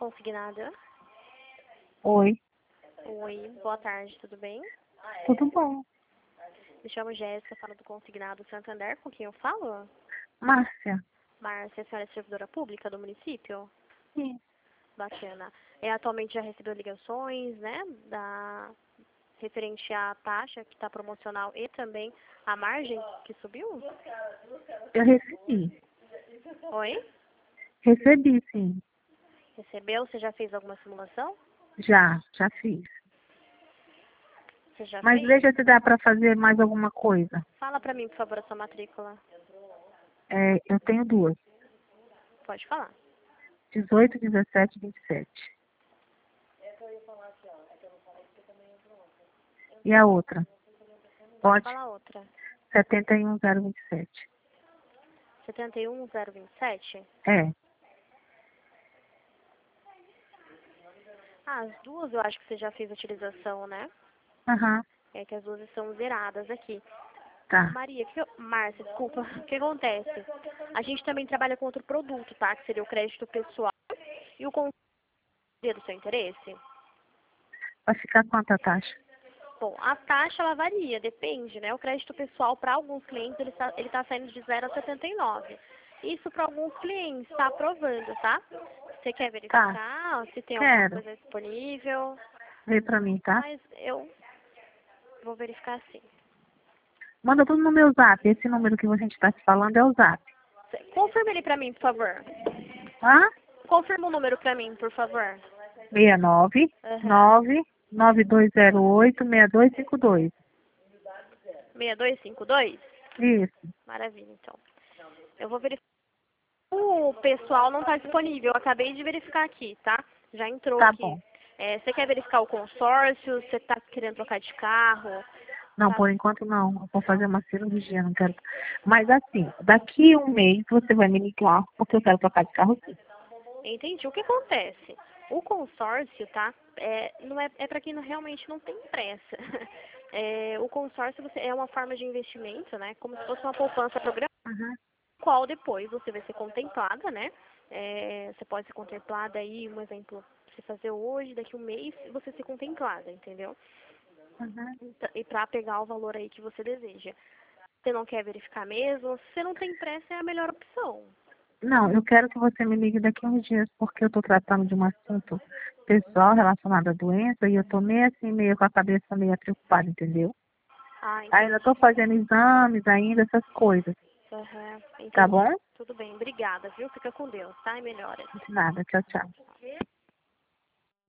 Consignada. Oi, Oi, boa tarde, tudo bem? tudo bom? Me chamo Jéssica, falo do Consignado Santander, com quem eu falo? Márcia? Márcia, a senhora é servidora pública do município? Sim. Bacana. Atualmente já recebeu ligações, né, referente à taxa que está promocional e também a margem que subiu? Eu recebi. Oi? Recebi, sim. Recebeu? Você já fez alguma simulação? Já fiz. Você já Mas fez? veja se dá para fazer mais alguma coisa. Fala pra mim, por favor, a sua matrícula. Eu tenho duas. Pode falar. 18, 17 e 27. E a outra? Pode Pode? falar outra. 71027. 71027? É. Ah, as duas eu acho que você já fez a utilização, né? Aham. É que as duas estão zeradas aqui. Tá. Maria, Márcia, desculpa, o que acontece? A gente também trabalha com outro produto, tá? Que seria o crédito pessoal e o conselho do seu interesse. Vai ficar quanto a taxa? Bom, a taxa ela varia, depende, né? O crédito pessoal para alguns clientes ele tá saindo de 0 a 79. Isso para alguns clientes está aprovando, tá? Você quer Tá. verificar se tem alguma Quero. coisa disponível? Vê pra mim, tá? Mas eu vou verificar sim. Manda tudo no meu zap. Esse número que a gente tá se falando é o zap. Confirma ele para mim, por favor. Tá? Confirma o número para mim, por favor. 69 Aham. 99208 6252. 6252? Isso. Maravilha, então. Eu vou verificar. O pessoal não está disponível. Eu acabei de verificar aqui, tá? Já entrou Tá aqui. bom. Você quer verificar o consórcio? Você está querendo trocar de carro? Não, Tá. por enquanto não. Eu vou fazer uma cirurgia, não quero. Mas assim, daqui a um mês você vai me ligar, porque eu quero trocar de carro sim. Entendi. O que acontece? O consórcio, tá? Não é para quem realmente não tem pressa. O consórcio é uma forma de investimento, né? Como se fosse uma poupança programada, Uhum. qual depois você vai ser contemplada, né? Você pode ser contemplada aí, um exemplo, você fazer hoje, daqui a um mês, você ser contemplada, entendeu? Uhum. E para pegar o valor aí que você deseja. Você não quer verificar mesmo? Se você não tem pressa, é a melhor opção. Não, eu quero que você me ligue daqui a uns dias, porque eu estou tratando de um assunto pessoal relacionado à doença e eu estou meio assim, meio com a cabeça meio preocupada, entendeu? Ah, Ainda entendi. estou fazendo exames ainda, essas coisas. Aham, Tá entendi. bom? Tudo bem. Obrigada, viu? Fica com Deus, tá? E melhora. De nada. Tchau, tchau.